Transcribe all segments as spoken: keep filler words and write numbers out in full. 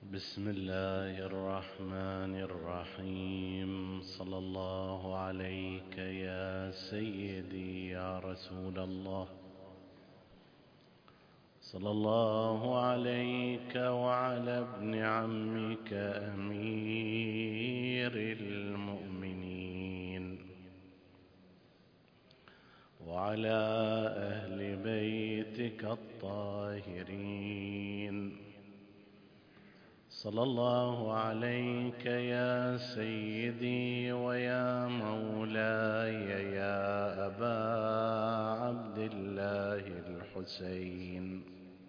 بسم الله الرحمن الرحيم. صلى الله عليك يا سيدي يا رسول الله، صلى الله عليك وعلى ابن عمك أمير المؤمنين وعلى أهل بيتك الطاهرين. صلى الله عليك يا سيدي ويا مولاي يا أبا عبد الله الحسين.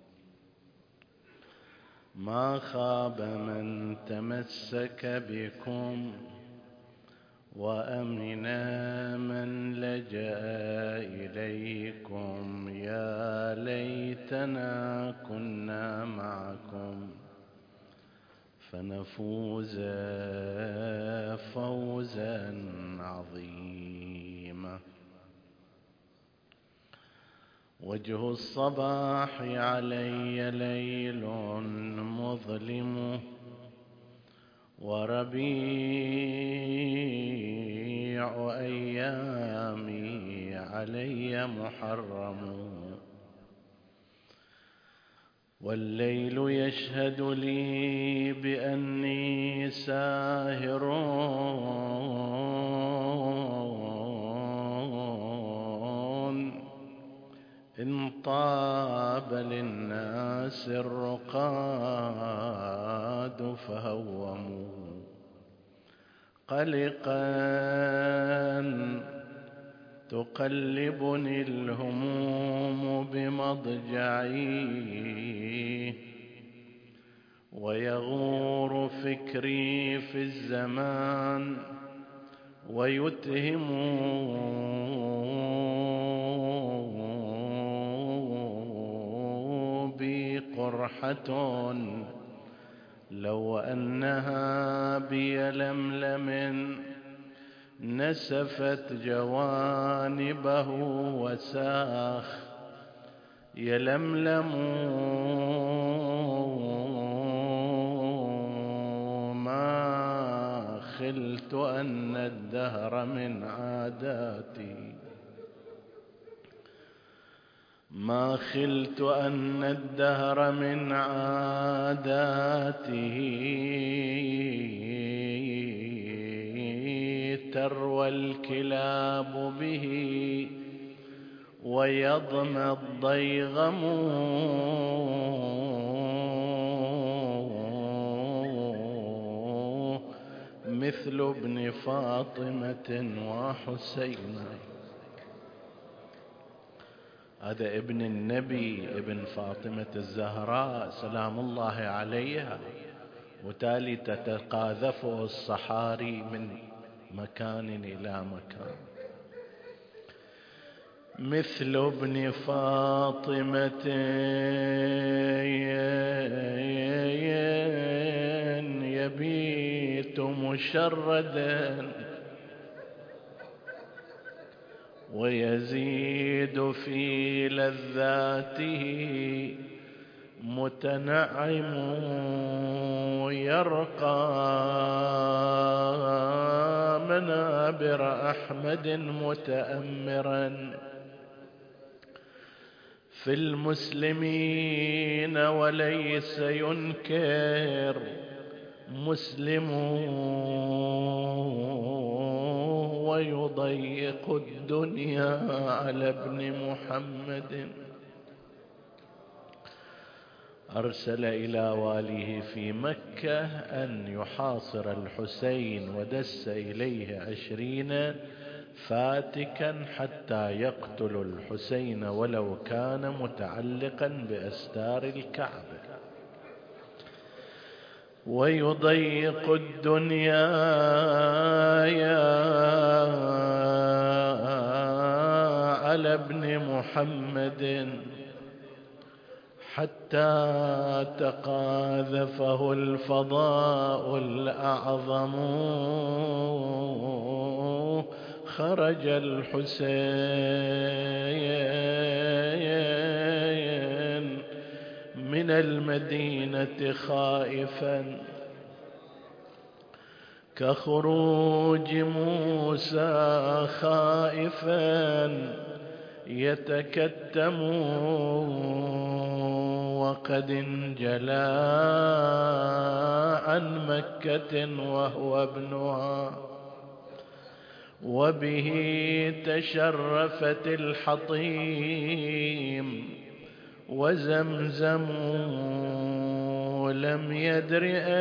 ما خاب من تمسك بكم وأمنا من لجأ إليكم. يا ليتنا كنا معكم فنفوز فوزا عظيما. وجه الصباح علي ليل مظلم، وربيع أيامي علي محرم، والليل يشهد لي بأني ساهر، إن طاب للناس الرقاد فهوموا قلقا تقلبني الهموم بمضجعي، ويغور فكري في الزمان ويتهم بي قرحة لو أنها بيلملم نسفت جوانبه وساخ. يلملم ما خلت أن الدهر من عاداتي، ما خلت أن الدهر من عاداته تروى الكلاب به ويضمى الضيغم، مثل ابن فاطمة وحسين. هذا ابن النبي ابن فاطمة الزهراء سلام الله عليها، وتالي تتقاذفه الصحاري من مكان إلى مكان. مثل ابن فاطمة يبيت مشردا ويزيد في لذاته متنعم، يرقى منابر أحمد متأمرا في المسلمين، وليس ينكر مسلم ويضيق الدنيا على ابن محمد. أرسل إلى واليه في مكة أن يحاصر الحسين، ودس إليه عشرين فاتكا حتى يقتلوا الحسين ولو كان متعلقا بأستار الكعبة. ويضيق الدنيا على ابن محمد حتى تقاذفه الفضاء الأعظم. خرج الحسين من المدينة خائفا كخروج موسى خائفا يتكتم وقد انجلى عن مكة وهو ابنها وبه تشرفت الحطيم وزمزم لم يدر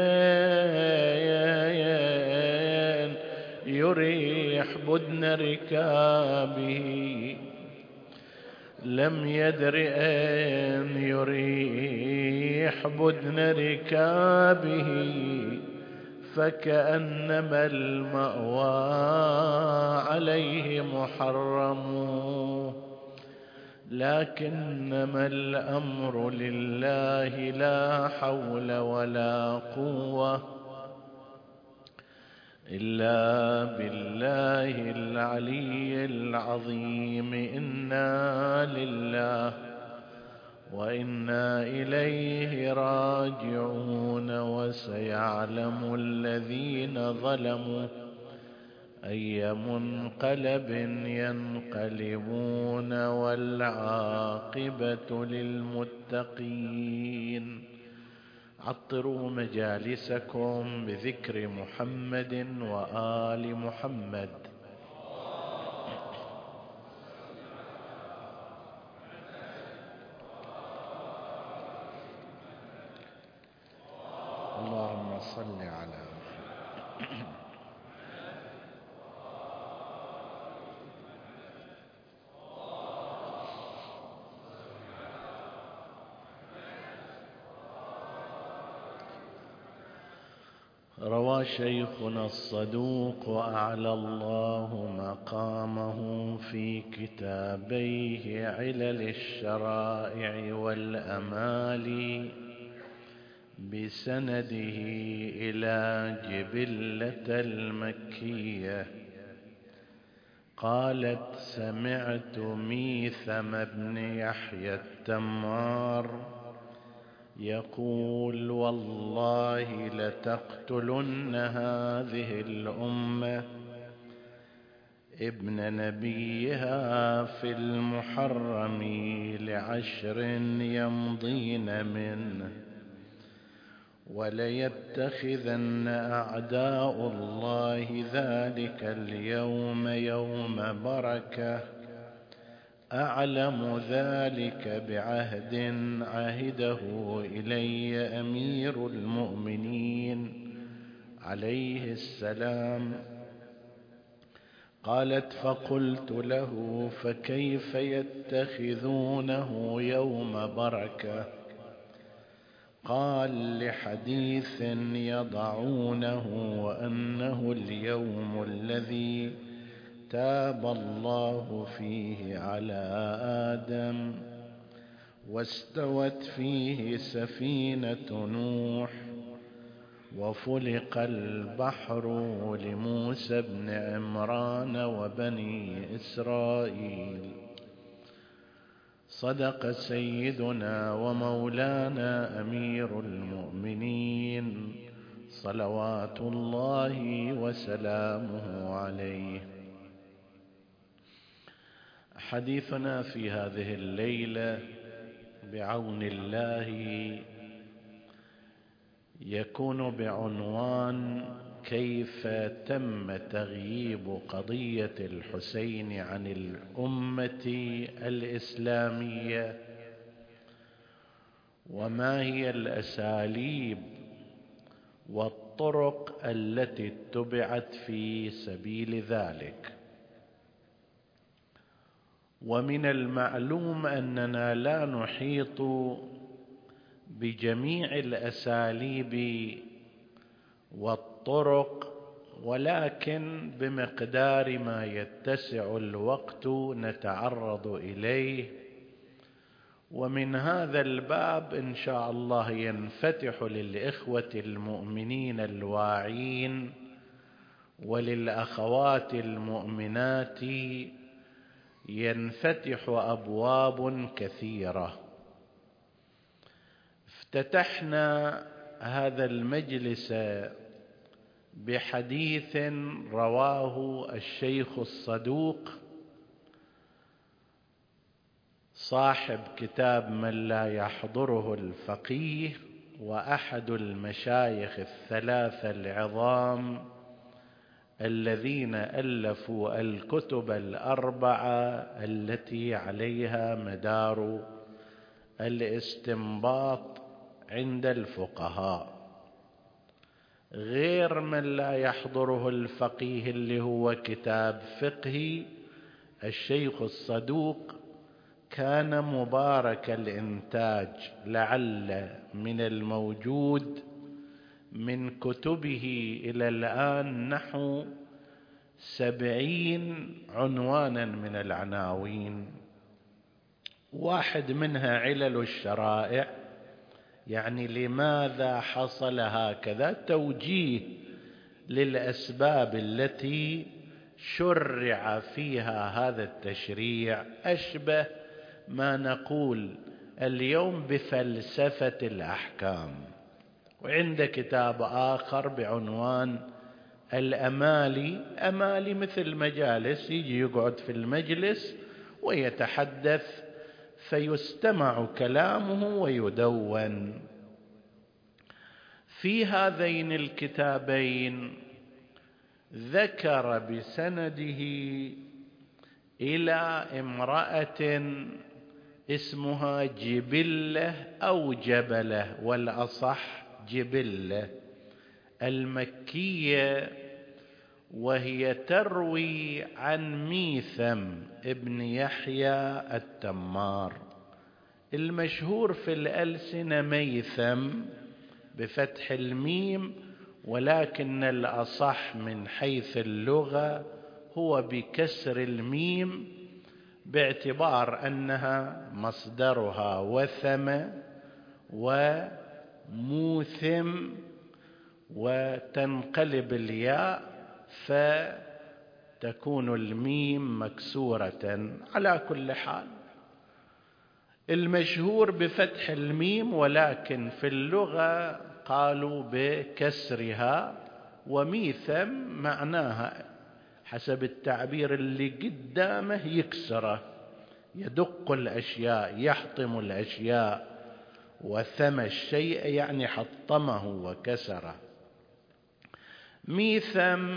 أين يريح بدن ركابه لم يدر أين يريح بدن ركابه فكأنما المأوى عليه محرم لكنما الأمر لله لا حول ولا قوة إلا بالله العلي العظيم. إنا لله وإنا إليه راجعون وسيعلم الذين ظلموا أي منقلب ينقلبون والعاقبة للمتقين. عطروا مجالسكم بذكر محمد وآل محمد. اللهم صل على محمد. روى شيخنا الصدوق وأعلى الله مقامه في كتابيه علل الشرائع والأمال بسنده إلى جبلة المكية قالت سمعت ميثم بن يحيى التمار يقول والله لتقتلن هذه الأمة ابن نبيها في المحرم لعشر يمضين منه وليتخذن أعداء الله ذلك اليوم يوم بركة أعلم ذلك بعهد عهده إلي أمير المؤمنين عليه السلام. قالت فقلت له فكيف يتخذونه يوم بركة؟ قال لحديث يضعونه وأنه اليوم الذي تاب الله فيه على آدم واستوت فيه سفينة نوح وفلق البحر لموسى بن عمران وبني إسرائيل. صدق سيدنا ومولانا أمير المؤمنين صلوات الله وسلامه عليه. حديثنا في هذه الليلة بعون الله يكون بعنوان كيف تم تغييب قضية الحسين عن الأمة الإسلامية وما هي الأساليب والطرق التي اتبعت في سبيل ذلك. ومن المعلوم أننا لا نحيط بجميع الأساليب والطرق ولكن بمقدار ما يتسع الوقت نتعرض إليه. ومن هذا الباب إن شاء الله ينفتح للإخوة المؤمنين الواعين وللأخوات المؤمنات ينفتح أبواب كثيرة. افتتحنا هذا المجلس بحديث رواه الشيخ الصدوق صاحب كتاب من لا يحضره الفقيه، وأحد المشايخ الثلاثة العظام الذين ألفوا الكتب الأربعة التي عليها مدار الاستنباط عند الفقهاء، غير من لا يحضره الفقيه اللي هو كتاب فقهي. الشيخ الصدوق كان مبارك الإنتاج، لعل من الموجود من كتبه إلى الآن نحو سبعين عنوانا من العناوين، واحد منها علل الشرائع، يعني لماذا حصل هكذا، توجيه للأسباب التي شرع فيها هذا التشريع، أشبه ما نقول اليوم بفلسفة الأحكام. وعند كتاب آخر بعنوان الأمالي، أمالي مثل مجالس، يجي يقعد في المجلس ويتحدث فيستمع كلامه ويدون. في هذين الكتابين ذكر بسنده إلى امرأة اسمها جبلة أو جبلة، والأصح جبلة، المكية، وهي تروي عن ميثم ابن يحيى التمار، المشهور في الألسنة ميثم بفتح الميم، ولكن الأصح من حيث اللغة هو بكسر الميم، باعتبار أنها مصدرها وثم وموثم، وتنقلب الياء فتكون الميم مكسورة. على كل حال المشهور بفتح الميم، ولكن في اللغة قالوا بكسرها، وميثم معناها حسب التعبير اللي قدامه يكسره، يدق الأشياء، يحطم الأشياء، وثم الشيء يعني حطمه وكسره. ميثم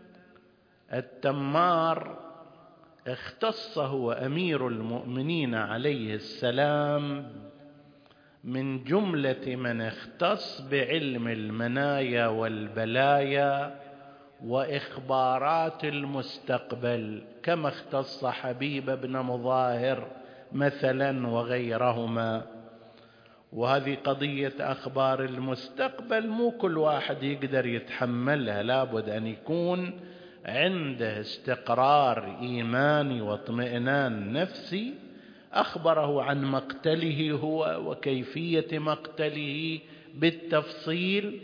التمار اختص هو أمير المؤمنين عليه السلام من جملة من اختص بعلم المنايا والبلايا وإخبارات المستقبل، كما اختص حبيب بن مظاهر مثلا وغيرهما. وهذه قضية أخبار المستقبل مو كل واحد يقدر يتحملها، لابد أن يكون عنده استقرار إيماني واطمئنان نفسي. أخبره عن مقتله هو وكيفية مقتله بالتفصيل،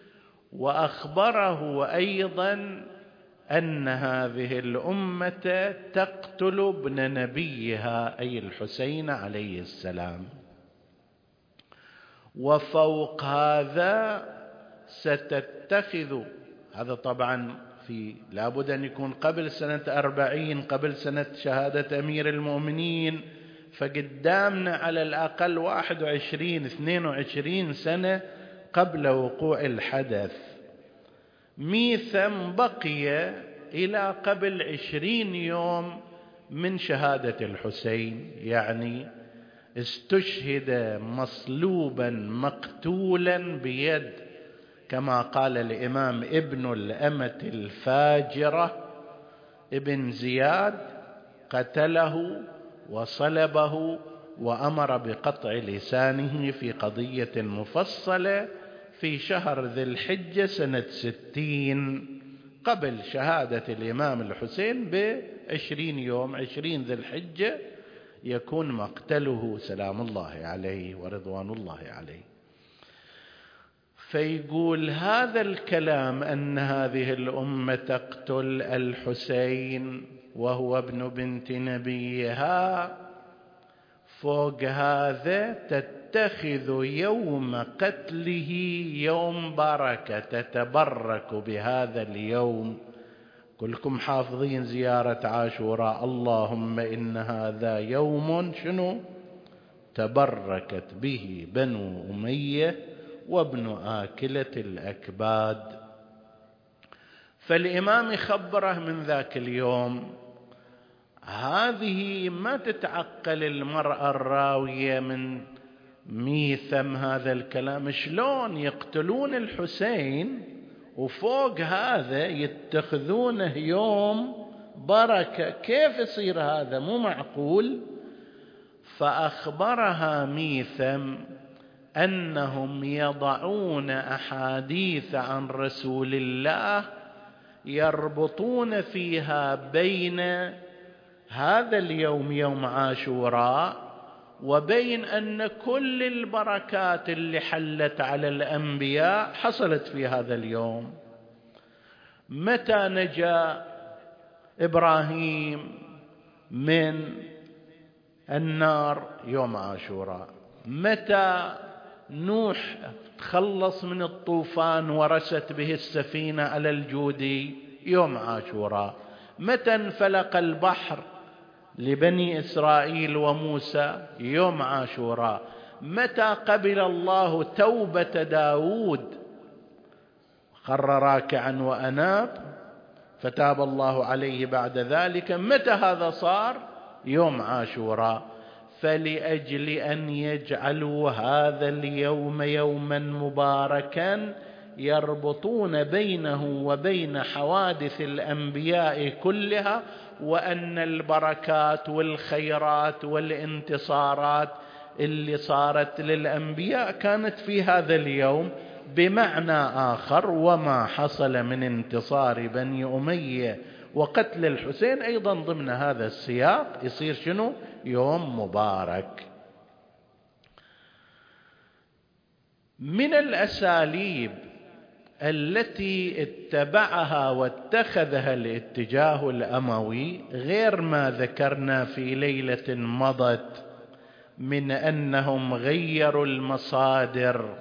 وأخبره أيضا أن هذه الأمة تقتل ابن نبيها أي الحسين عليه السلام، وفوق هذا ستتخذ، هذا طبعا في لابد أن يكون قبل سنة أربعين، قبل سنة شهادة أمير المؤمنين، فقدامنا على الأقل واحد وعشرين اثنين وعشرين سنة قبل وقوع الحدث. ميثم بقي إلى قبل عشرين يوم من شهادة الحسين، يعني استشهد مصلوبا مقتولا بيد، كما قال الإمام ابن الأمة الفاجرة ابن زياد، قتله وصلبه وأمر بقطع لسانه في قضية مفصلة في شهر ذي الحجة سنة ستين قبل شهادة الإمام الحسين بعشرين يوم، عشرين ذي الحجة يكون مقتله سلام الله عليه ورضوان الله عليه. فيقول هذا الكلام أن هذه الأمة تقتل الحسين وهو ابن بنت نبيها، فوق هذا تتخذ يوم قتله يوم بركة، تتبرك بهذا اليوم. كلكم حافظين زيارة عاشوراء، اللهم إن هذا يوم شنو تبركت به بنو أمية وابن آكلة الأكباد. فالإمام خبره من ذاك اليوم. هذه ما تتعقل المرأة الراوية من ميثم هذا الكلام، شلون يقتلون الحسين وفوق هذا يتخذونه يوم بركة؟ كيف يصير هذا؟ مو معقول. فأخبرها ميثم أنهم يضعون أحاديث عن رسول الله يربطون فيها بين هذا اليوم يوم عاشوراء وبين أن كل البركات اللي حلت على الأنبياء حصلت في هذا اليوم. متى نجا إبراهيم من النار؟ يوم عاشوراء. متى نوح تخلص من الطوفان ورست به السفينة على الجودي؟ يوم عاشوراء. متى انفلق البحر لبني إسرائيل وموسى؟ يوم عاشوراء. متى قبل الله توبة داود خر راكعا وأناب فتاب الله عليه بعد ذلك؟ متى هذا صار؟ يوم عاشوراء. فلأجل أن يجعلوا هذا اليوم يوما مباركا يربطون بينه وبين حوادث الأنبياء كلها، وأن البركات والخيرات والانتصارات اللي صارت للأنبياء كانت في هذا اليوم. بمعنى آخر، وما حصل من انتصار بني أمية وقتل الحسين أيضا ضمن هذا السياق يصير شنو؟ يوم مبارك. من الأساليب التي اتبعها واتخذها الاتجاه الأموي غير ما ذكرنا في ليلة مضت من أنهم غيروا المصادر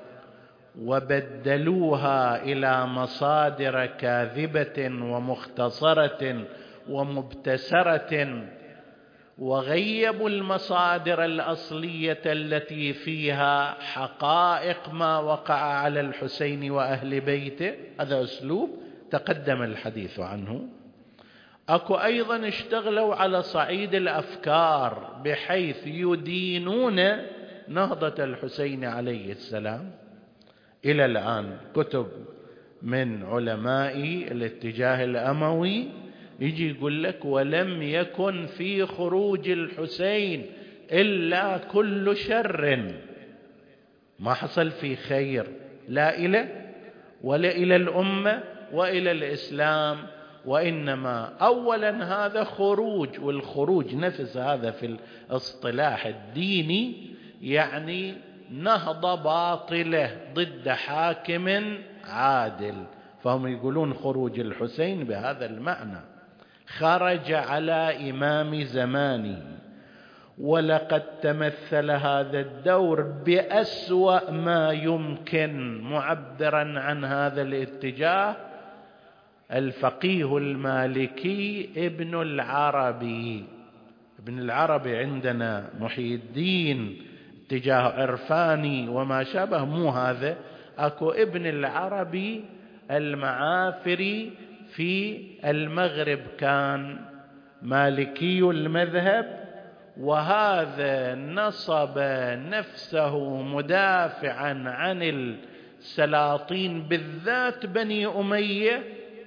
وبدلوها إلى مصادر كاذبة ومختصرة ومبتسرة، وغيبوا المصادر الأصلية التي فيها حقائق ما وقع على الحسين وأهل بيته. هذا أسلوب تقدم الحديث عنه. أكو أيضا اشتغلوا على صعيد الأفكار بحيث يدينون نهضة الحسين عليه السلام. إلى الآن كتب من علماء الاتجاه الأموي يجي يقول لك ولم يكن في خروج الحسين إلا كل شر، ما حصل في خير لا إلى ولا إلى الأمة وإلى الإسلام، وإنما أولا هذا خروج، والخروج نفس هذا في الاصطلاح الديني يعني نهضة باطلة ضد حاكم عادل، فهم يقولون خروج الحسين بهذا المعنى. خرج على إمام زمانه، ولقد تمثل هذا الدور بأسوأ ما يمكن معبرا عن هذا الاتجاه الفقيه المالكي ابن العربي. ابن العربي عندنا محي الدين اتجاه عرفاني وما شابه، مو هذا. اكو ابن العربي المعافري في المغرب كان مالكي المذهب، وهذا نصب نفسه مدافعا عن السلاطين بالذات بني أمية،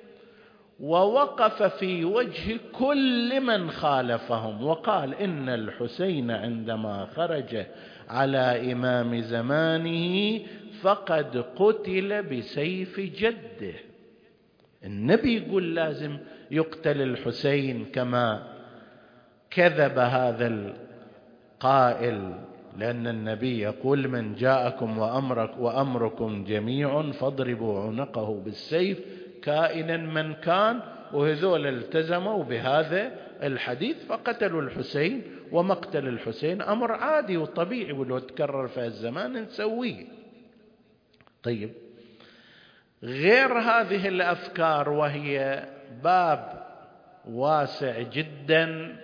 ووقف في وجه كل من خالفهم وقال إن الحسين عندما خرج على إمام زمانه فقد قتل بسيف جده. النبي يقول لازم يقتل الحسين كما كذب هذا القائل، لأن النبي يقول من جاءكم وأمرك وأمركم جميع فاضربوا عنقه بالسيف كائنا من كان، وهذول التزموا بهذا الحديث فقتلوا الحسين ومقتل الحسين أمر عادي وطبيعي، ولو تكرر في الزمان نسويه. طيب، غير هذه الأفكار وهي باب واسع جدا،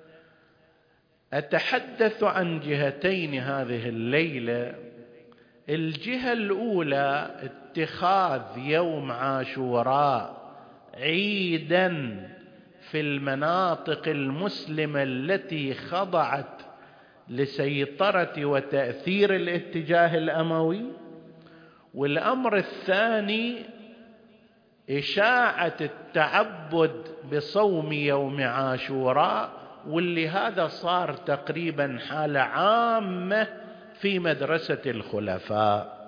أتحدث عن جهتين هذه الليلة. الجهة الأولى اتخاذ يوم عاشوراء عيدا في المناطق المسلمة التي خضعت لسيطرة وتأثير الاتجاه الأموي، والأمر الثاني إشاعة التعبد بصوم يوم عاشوراء، واللي هذا صار تقريبا حالة عامة في مدرسة الخلفاء،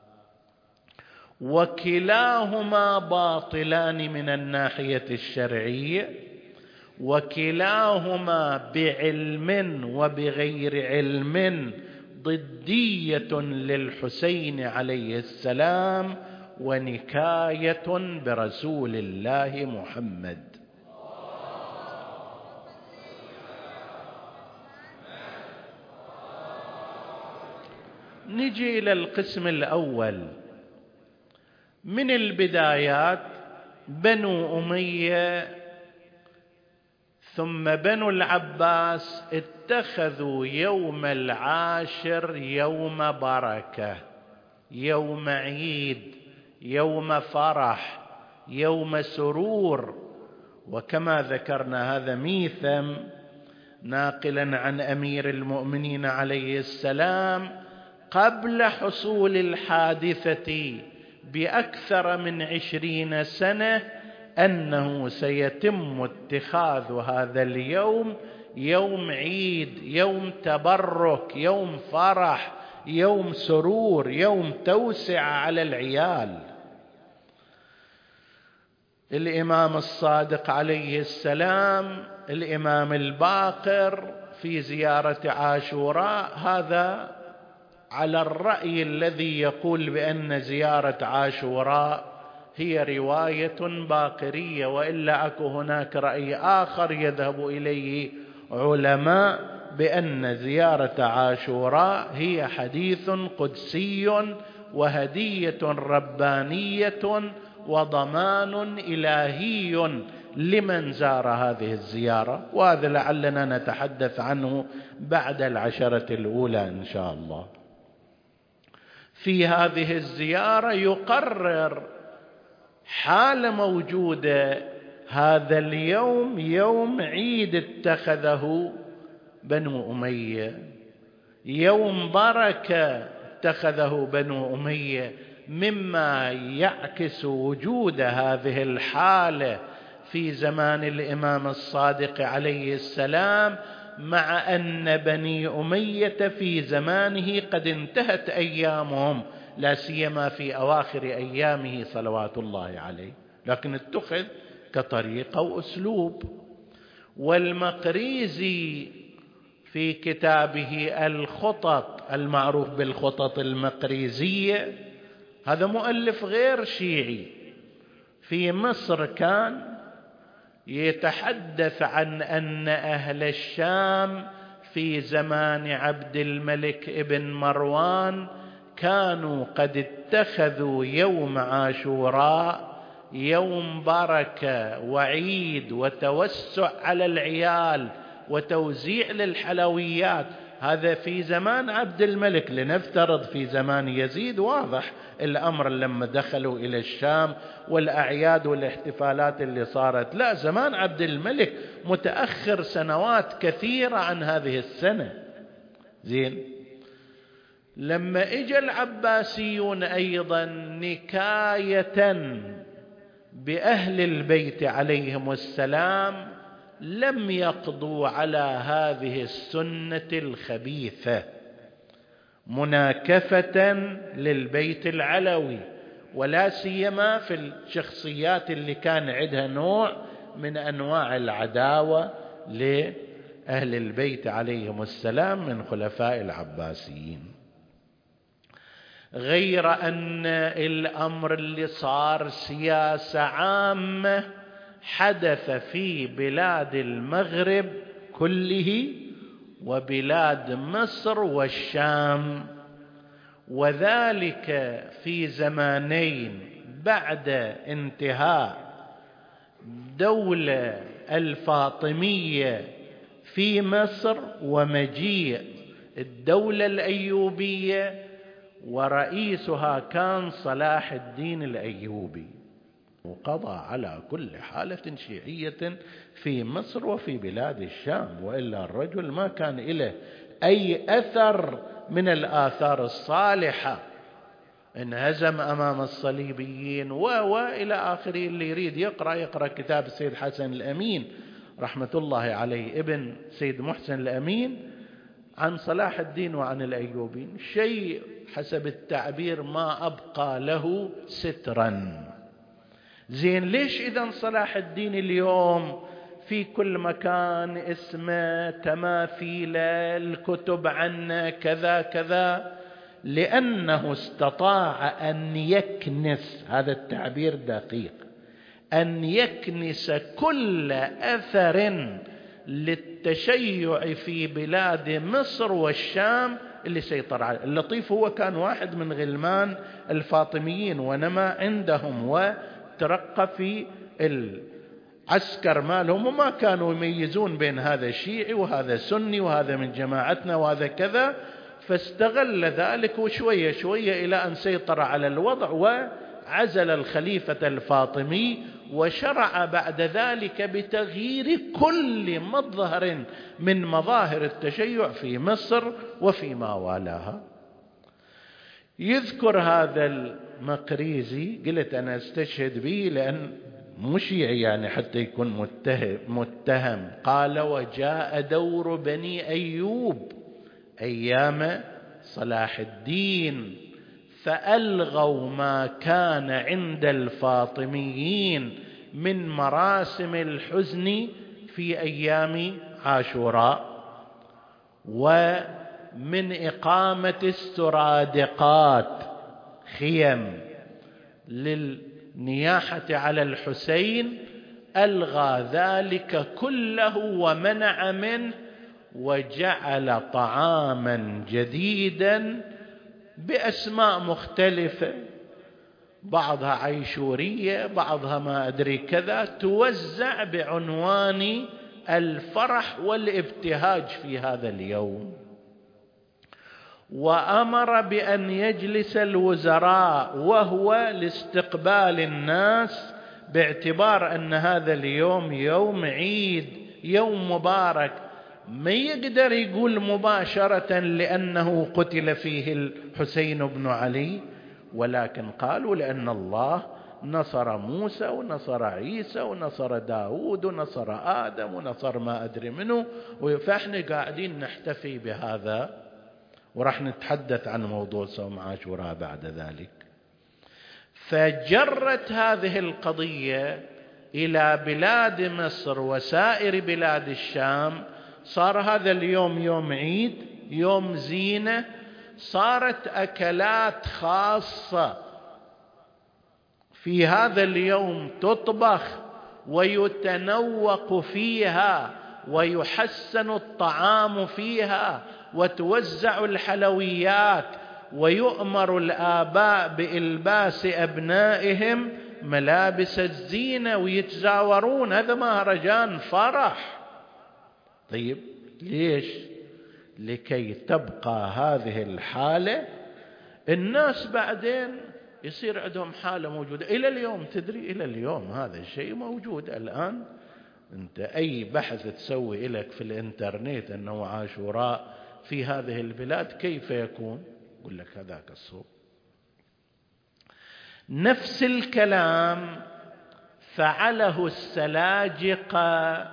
وكلاهما باطلان من الناحية الشرعية، وكلاهما بعلم وبغير علم ضدية للحسين عليه السلام ونكاية برسول الله محمد. نجي إلى القسم الأول. من البدايات بنو أمية ثم بنو العباس اتخذوا يوم العاشر يوم بركة، يوم عيد، يوم فرح، يوم سرور. وكما ذكرنا هذا ميثم ناقلا عن أمير المؤمنين عليه السلام قبل حصول الحادثة بأكثر من عشرين سنة أنه سيتم اتخاذ هذا اليوم يوم عيد، يوم تبرك، يوم فرح، يوم سرور، يوم توسعة على العيال. الإمام الصادق عليه السلام، الإمام الباقر في زيارة عاشوراء، هذا على الرأي الذي يقول بأن زيارة عاشوراء هي رواية باقرية، وإلا أكو هناك رأي آخر يذهب إليه علماء بأن زيارة عاشوراء هي حديث قدسي وهدية ربانية وضمان إلهي لمن زار هذه الزيارة، وهذا لعلنا نتحدث عنه بعد العشرة الأولى إن شاء الله. في هذه الزيارة يقرر حال موجودة هذا اليوم يوم عيد اتخذه بنو أمية، يوم بركة اتخذه بنو أمية، مما يعكس وجود هذه الحالة في زمان الإمام الصادق عليه السلام، مع أن بني أمية في زمانه قد انتهت أيامهم، لا سيما في أواخر أيامه صلوات الله عليه، لكن اتخذ كطريقة وأسلوب. والمقريزي في كتابه الخطط المعروف بالخطط المقريزية، هذا مؤلف غير شيعي في مصر، كان يتحدث عن أن أهل الشام في زمان عبد الملك ابن مروان كانوا قد اتخذوا يوم عاشوراء يوم بركة وعيد وتوسع على العيال وتوزيع للحلويات. هذا في زمان عبد الملك. لنفترض في زمان يزيد واضح الأمر لما دخلوا إلى الشام والأعياد والاحتفالات اللي صارت، لا، زمان عبد الملك متأخر سنوات كثيرة عن هذه السنة. زين، لما اجى العباسيون أيضا نكاية بأهل البيت عليهم السلام لم يقضوا على هذه السنة الخبيثة مناكفة للبيت العلوي، ولا سيما في الشخصيات اللي كان عندها نوع من أنواع العداوة لأهل البيت عليهم السلام من خلفاء العباسيين. غير أن الأمر اللي صار سياسة عامة حدث في بلاد المغرب كله، وبلاد مصر والشام، وذلك في زمانين بعد انتهاء الدولة الفاطمية في مصر ومجيء الدولة الأيوبية، ورئيسها كان صلاح الدين الأيوبي، وقضى على كل حالة شيعية في مصر وفي بلاد الشام، وإلا الرجل ما كان له أي أثر من الآثار الصالحة، انهزم أمام الصليبيين و وإلى آخره. اللي يريد يقرأ يقرأ كتاب السيد حسن الأمين رحمة الله عليه، ابن سيد محسن الأمين، عن صلاح الدين وعن الأيوبيين، شيء حسب التعبير ما أبقى له سترا. زين، ليش إذن صلاح الدين اليوم في كل مكان اسمه، تماثيل، الكتب عنه، كذا كذا؟ لأنه استطاع أن يكنس، هذا التعبير دقيق، أن يكنس كل أثر للتشيع في بلاد مصر والشام اللي سيطر عليه. اللطيف هو كان واحد من غلمان الفاطميين ونما عندهم وترقى في العسكر مالهم، وما كانوا يميزون بين هذا شيعي وهذا سني وهذا من جماعتنا وهذا كذا، فاستغل ذلك وشوية شوية إلى أن سيطر على الوضع وعزل الخليفة الفاطمي، وشرع بعد ذلك بتغيير كل مظهر من مظاهر التشيع في مصر وفيما والاها. يذكر هذا المقريزي، قلت أنا استشهد به لأن مش يعني حتى يكون متهم, متهم قال: وجاء دور بني أيوب أيام صلاح الدين فألغوا ما كان عند الفاطميين من مراسم الحزن في أيام عاشوراء، ومن إقامة السرادقات خيم للنياحة على الحسين، ألغى ذلك كله ومنع منه، وجعل طعاما جديدا بأسماء مختلفة، بعضها عيشورية، بعضها ما أدري كذا، توزع بعنوان الفرح والابتهاج في هذا اليوم. وأمر بأن يجلس الوزراء وهو لاستقبال الناس، باعتبار أن هذا اليوم يوم عيد، يوم مبارك، ما يقدر يقول مباشرة لأنه قتل فيه الحسين بن علي، ولكن قالوا لأن الله نصر موسى ونصر عيسى ونصر داود ونصر آدم ونصر ما أدري منه، فإحنا قاعدين نحتفي بهذا، ورح نتحدث عن موضوع صوم عاشوراء بعد ذلك. فجرت هذه القضية إلى بلاد مصر وسائر بلاد الشام، صار هذا اليوم يوم عيد، يوم زينة، صارت أكلات خاصة في هذا اليوم تطبخ ويتنوق فيها ويحسن الطعام فيها وتوزع الحلويات، ويؤمر الآباء بإلباس أبنائهم ملابس الزينة ويتزاورون، هذا مهرجان فرح. طيب ليش؟ لكي تبقى هذه الحالة، الناس بعدين يصير عندهم حالة موجودة إلى اليوم. تدري إلى اليوم هذا الشيء موجود الآن، أنت أي بحث تسوي لك في الإنترنت أنه عاشوراء في هذه البلاد كيف يكون، يقول لك هذاك الصوب. نفس الكلام فعله السلاجقة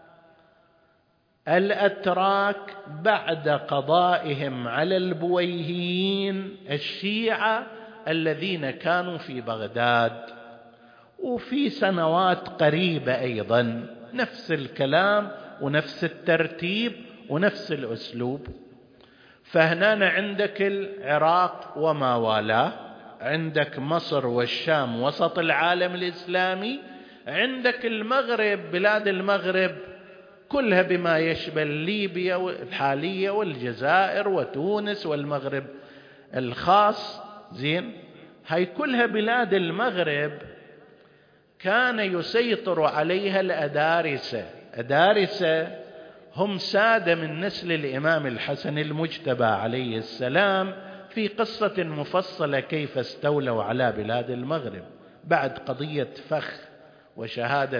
الأتراك بعد قضائهم على البويهيين الشيعة الذين كانوا في بغداد، وفي سنوات قريبة أيضا نفس الكلام ونفس الترتيب ونفس الأسلوب. فهنا عندك العراق وما والاه، عندك مصر والشام وسط العالم الإسلامي، عندك المغرب، بلاد المغرب كلها بما يشمل ليبيا الحالية والجزائر وتونس والمغرب الخاص. زين، هاي كلها بلاد المغرب كان يسيطر عليها الأدارسة. أدارسة هم سادة من نسل الإمام الحسن المجتبى عليه السلام، في قصة مفصلة كيف استولوا على بلاد المغرب بعد قضية فخ وشهادة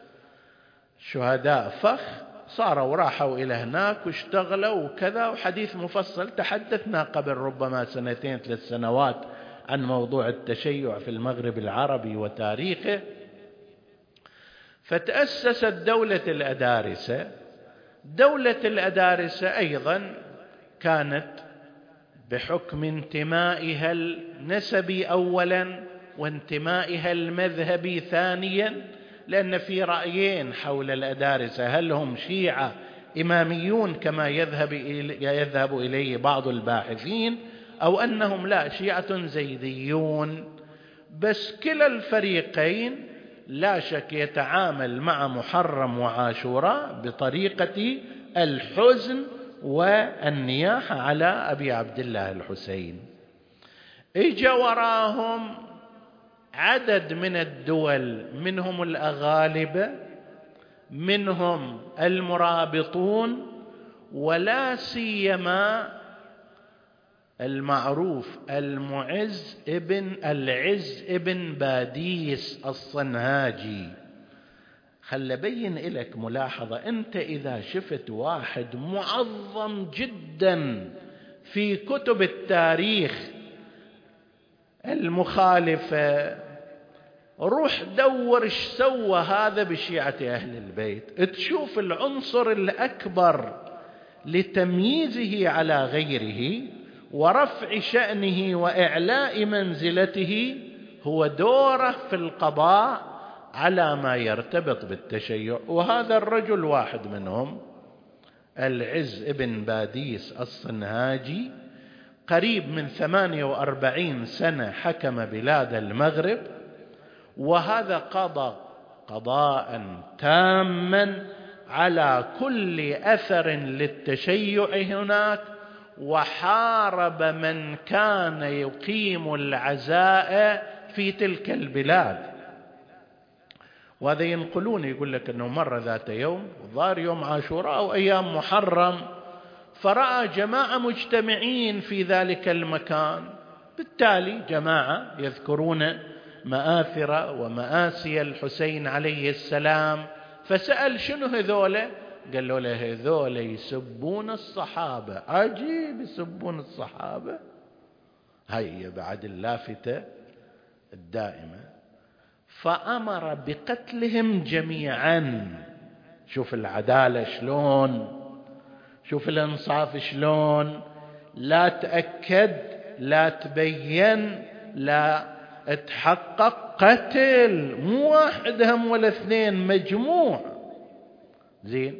شهداء فخ. صاروا راحوا إلى هناك واشتغلوا وكذا، وحديث مفصل تحدثنا قبل ربما سنتين ثلاث سنوات عن موضوع التشيع في المغرب العربي وتاريخه. فتأسست دولة الأدارسة. دولة الأدارسة أيضا كانت بحكم انتمائها النسبي أولا وانتمائها المذهبي ثانيا، لأن في رأيين حول الأدارسة، هل هم شيعة إماميون كما يذهب يذهب إليه بعض الباحثين، أو أنهم لا شيعة زيديون. بس كلا الفريقين لا شك يتعامل مع محرم وعاشوراء بطريقة الحزن والنياحة على أبي عبد الله الحسين. اجا وراهم عدد من الدول، منهم الأغالبة، منهم المرابطون، ولا سيما المعروف المعز ابن العز ابن باديس الصنهاجي. خل بين لك ملاحظة، أنت إذا شفت واحد معظم جدا في كتب التاريخ المخالفة، روح دور ايش سوى هذا بشيعة أهل البيت، تشوف العنصر الأكبر لتمييزه على غيره ورفع شأنه وإعلاء منزلته هو دوره في القضاء على ما يرتبط بالتشيع. وهذا الرجل واحد منهم، العز ابن باديس الصنهاجي، قريب من ثمانية وأربعين سنة حكم بلاد المغرب، وهذا قضى قضاء تاما على كل أثر للتشيع هناك، وحارب من كان يقيم العزاء في تلك البلاد. وهذا ينقلون يقول لك أنه مر ذات يوم، ظهر يوم عاشوراء أو أيام محرم، فرأى جماعة مجتمعين في ذلك المكان. بالتالي جماعة يذكرون مآثر ومآسي الحسين عليه السلام، فسأل شنو هذولا؟ قالوا له هذولا يسبون الصحابة. عجيب، يسبون الصحابة، هي بعد اللافتة الدائمة. فأمر بقتلهم جميعا. شوف العدالة شلون، شوف الانصاف شلون، لا تأكد لا تبين لا تحقق، قتل، مو واحد هم ولا اثنين، مجموع. زين،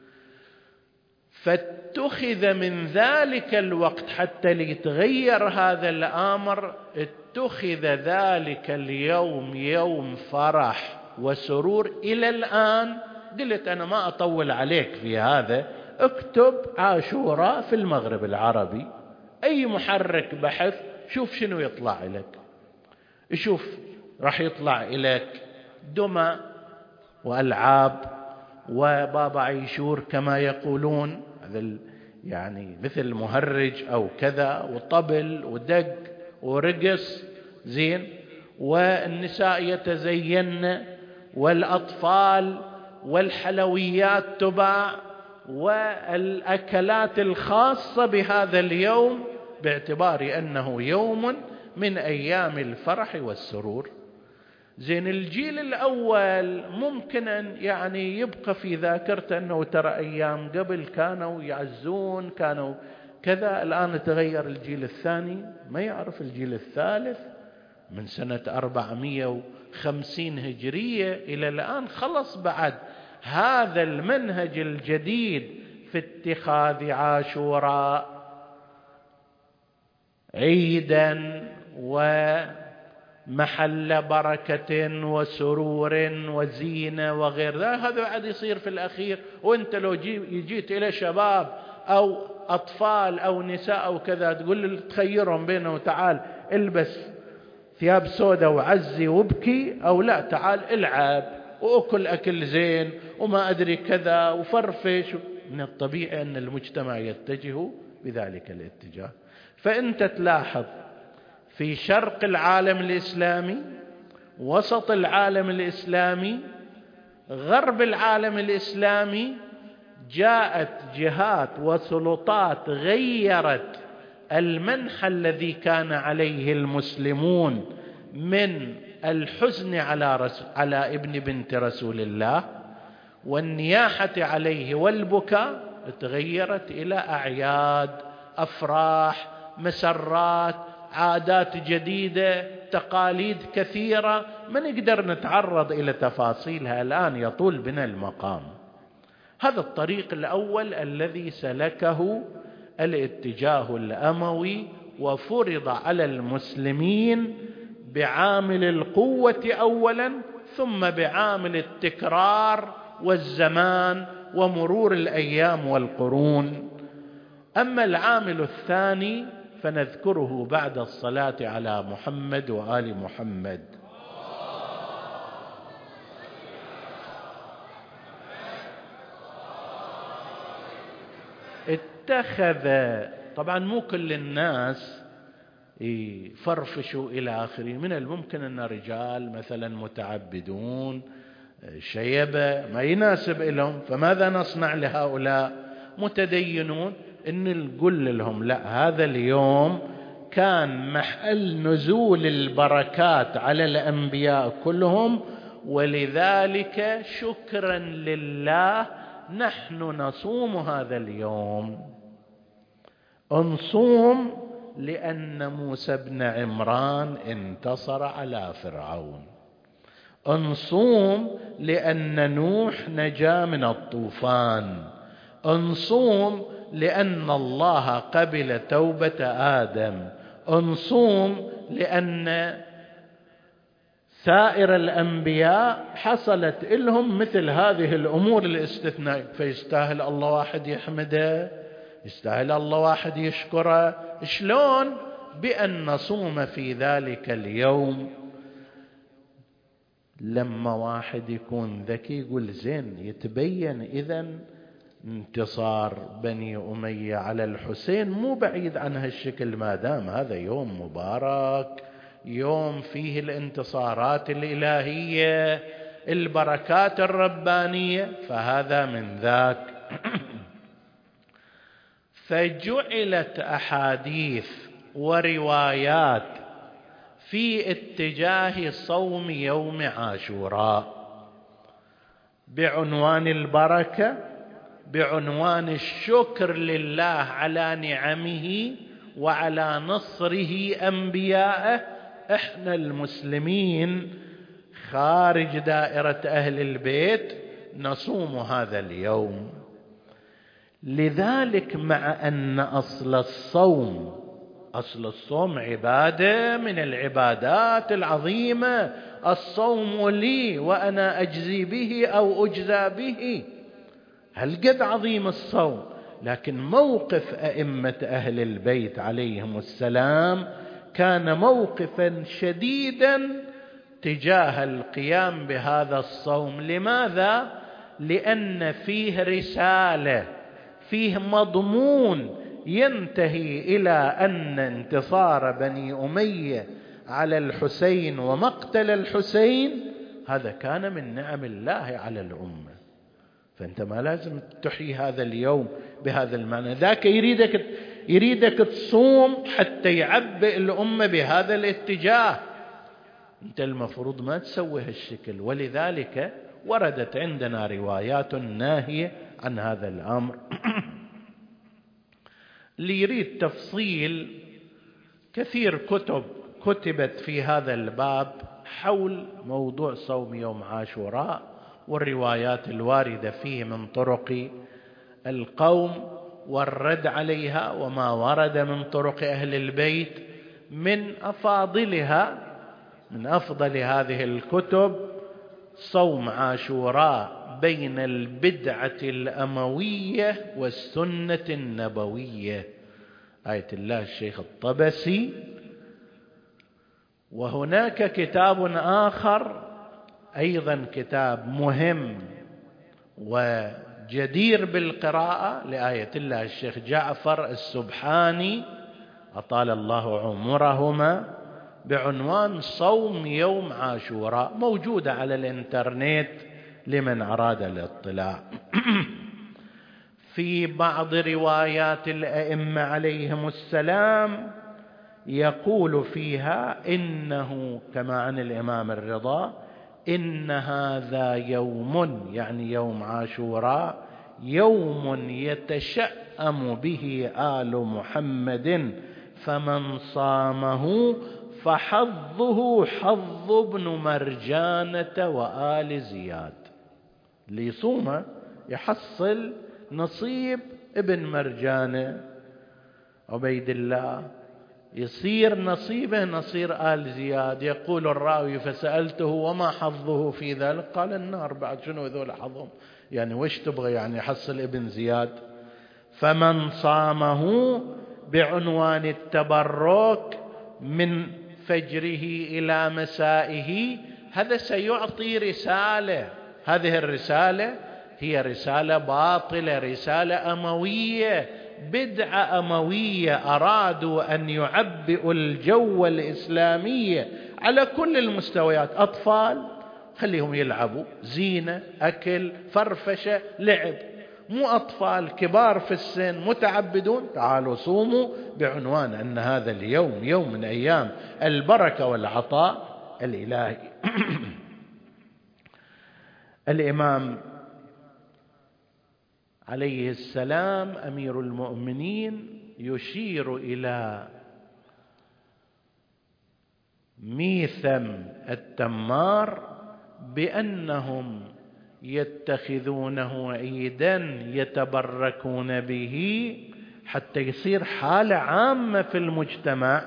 فاتخذ من ذلك الوقت حتى ليتغير هذا الأمر، اتخذ ذلك اليوم يوم فرح وسرور إلى الآن. قلت أنا ما أطول عليك في هذا، اكتب عاشوراء في المغرب العربي، أي محرك بحث شوف شنو يطلع لك. شوف راح يطلع لك دمى وألعاب وبابا عيشور كما يقولون، هذا يعني مثل مهرج أو كذا، وطبل ودق ورقص. زين، والنساء يتزين، والأطفال والحلويات تباع، والأكلات الخاصة بهذا اليوم باعتبار أنه يوم من أيام الفرح والسرور. زين، الجيل الأول ممكن أن يعني يبقى في ذاكرته أنه ترى أيام قبل كانوا يعزون، كانوا كذا. الآن تغير الجيل الثاني، ما يعرف الجيل الثالث من سنة أربعمائة وخمسين هجرية إلى الآن خلص بعد هذا المنهج الجديد في اتخاذ عاشوراء عيدا محل بركة وسرور وزينة وغير ذلك، هذا بعد يصير في الأخير. وانت لو جيت إلى شباب أو أطفال أو نساء أو كذا تقول تخيرهم بينه تعال البس ثياب سوداء وعزي وابكي، أو لا تعال العب وأكل أكل زين وما أدري كذا وفرفش. من الطبيعي أن المجتمع يتجه بذلك الاتجاه. فأنت تلاحظ في شرق العالم الإسلامي، وسط العالم الإسلامي، غرب العالم الإسلامي، جاءت جهات وسلطات غيرت المنحى الذي كان عليه المسلمون من الحزن على, رسول على ابن بنت رسول الله والنياحة عليه والبكاء، تغيرت إلى أعياد، أفراح، مسرات، عادات جديدة، تقاليد كثيرة ما نقدر نتعرض إلى تفاصيلها الآن، يطول بنا المقام. هذا الطريق الأول الذي سلكه الاتجاه الأموي، وفرض على المسلمين بعامل القوة أولا، ثم بعامل التكرار والزمان ومرور الأيام والقرون. أما العامل الثاني فنذكره بعد الصلاة على محمد وآل محمد. اتخذ، طبعا مو كل الناس يفرفشوا إلى آخره، من الممكن أن رجال مثلا متعبدون شيبة ما يناسب لهم، فماذا نصنع لهؤلاء متدينون؟ إن نقول لهم لا، هذا اليوم كان محل نزول البركات على الأنبياء كلهم، ولذلك شكرا لله نحن نصوم هذا اليوم. نصوم لأن موسى بن عمران انتصر على فرعون، نصوم لأن نوح نجا من الطوفان، نصوم لأن الله قبل توبة آدم، نصوم لأن سائر الأنبياء حصلت لهم مثل هذه الأمور الاستثنائية. فيستاهل الله واحد يحمده، يستاهل الله واحد يشكره. شلون؟ بأن نصوم في ذلك اليوم. لما واحد يكون ذكي يقول زين، يتبين إذن انتصار بني أمية على الحسين مو بعيد عن هالشكل، ما دام هذا يوم مبارك، يوم فيه الانتصارات الإلهية، البركات الربانية، فهذا من ذاك. فجعلت أحاديث وروايات في اتجاه صوم يوم عاشوراء بعنوان البركة، بعنوان الشكر لله على نعمه وعلى نصره أنبياءه. احنا المسلمين خارج دائرة أهل البيت نصوم هذا اليوم. لذلك مع أن أصل الصوم أصل الصوم عبادة من العبادات العظيمة، الصوم لي وأنا أجزي به أو أجزى به، هل قد عظيم الصوم. لكن موقف أئمة أهل البيت عليهم السلام كان موقفا شديدا تجاه القيام بهذا الصوم. لماذا؟ لأن فيه رسالة، فيه مضمون ينتهي إلى أن انتصار بني أمية على الحسين ومقتل الحسين هذا كان من نعم الله على الأمة. فأنت ما لازم تحيي هذا اليوم بهذا المعنى. ذاك يريدك يريدك تصوم حتى يعبئ الأمة بهذا الاتجاه، أنت المفروض ما تسوي هالشكل. ولذلك وردت عندنا روايات ناهية عن هذا الأمر. اللي يريد تفصيل كثير كتب كتبت في هذا الباب حول موضوع صوم يوم عاشوراء والروايات الواردة فيه من طرق القوم والرد عليها، وما ورد من طرق أهل البيت من أفاضلها من أفضل هذه الكتب صوم عاشوراء بين البدعة الأموية والسنة النبوية، آية الله الشيخ الطبسي. وهناك كتاب آخر أيضا كتاب مهم وجدير بالقراءة لآية الله الشيخ جعفر السبحاني أطال الله عمرهما، بعنوان صوم يوم عاشوراء، موجودة على الإنترنت لمن أراد الاطلاع. في بعض روايات الأئمة عليهم السلام يقول فيها إنه كما عن الإمام الرضا إن هذا يوم، يعني يوم عاشوراء، يوم يتشأم به آل محمد، فمن صامه فحظه حظ ابن مرجانة وآل زياد. اللي يصومه يحصل نصيب ابن مرجانة عبيد الله، يصير نصيبه نصير آل زياد. يقول الراوي فسألته وما حظه في ذلك؟ قال النار. بعد شنو ذول حظهم؟ يعني وش تبغى يعني يحصل ابن زياد؟ فمن صامه بعنوان التبرك من فجره إلى مسائه، هذا سيعطي رسالة. هذه الرسالة هي رسالة باطلة، رسالة أموية، بدعة أموية. أرادوا أن يعبئوا الجو الإسلامي على كل المستويات. أطفال خليهم يلعبوا، زينة، أكل، فرفشة، لعب. مو أطفال، كبار في السن متعبدون، تعالوا صوموا بعنوان أن هذا اليوم يوم من أيام البركة والعطاء الإلهي. الإمام عليه السلام أمير المؤمنين يشير إلى ميثم التمار بأنهم يتخذونه عيدا يتبركون به حتى يصير حالة عامة في المجتمع.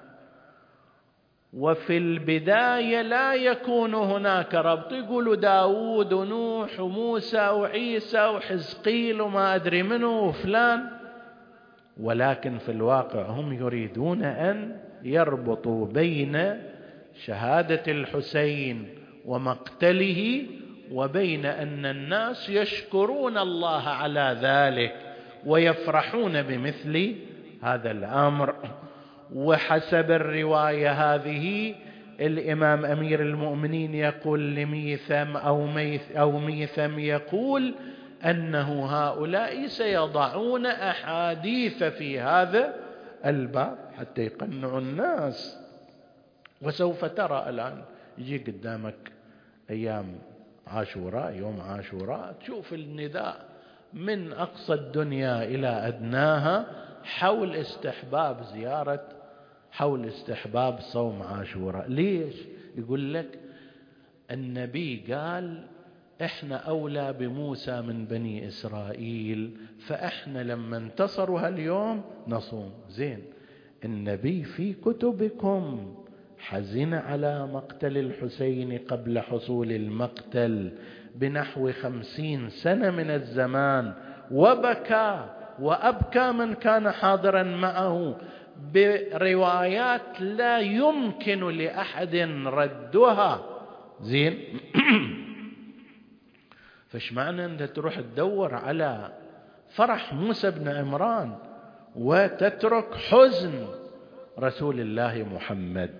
وفي البداية لا يكون هناك ربط، يقولوا داود ونوح وموسى وعيسى وحزقيل وما أدري منه وفلان، ولكن في الواقع هم يريدون أن يربطوا بين شهادة الحسين ومقتله وبين أن الناس يشكرون الله على ذلك ويفرحون بمثل هذا الأمر. وحسب الرواية هذه الإمام أمير المؤمنين يقول لميثم أو, ميث أو ميثم يقول أنه هؤلاء سيضعون أحاديث في هذا الباب حتى يقنعوا الناس. وسوف ترى الآن يجي قدامك أيام عاشوراء، يوم عاشوراء، تشوف النداء من أقصى الدنيا إلى أدناها حول استحباب زيارة، حول استحباب صوم عاشوراء. ليش؟ يقول لك النبي قال احنا أولى بموسى من بني إسرائيل، فاحنا لما انتصروا هاليوم نصوم. زين، النبي في كتبكم حزن على مقتل الحسين قبل حصول المقتل بنحو خمسين سنة من الزمان، وبكى وأبكى من كان حاضرا معه بروايات لا يمكن لأحد ردها. زين فش معنى أنت تروح تدور على فرح موسى بن عمران وتترك حزن رسول الله محمد؟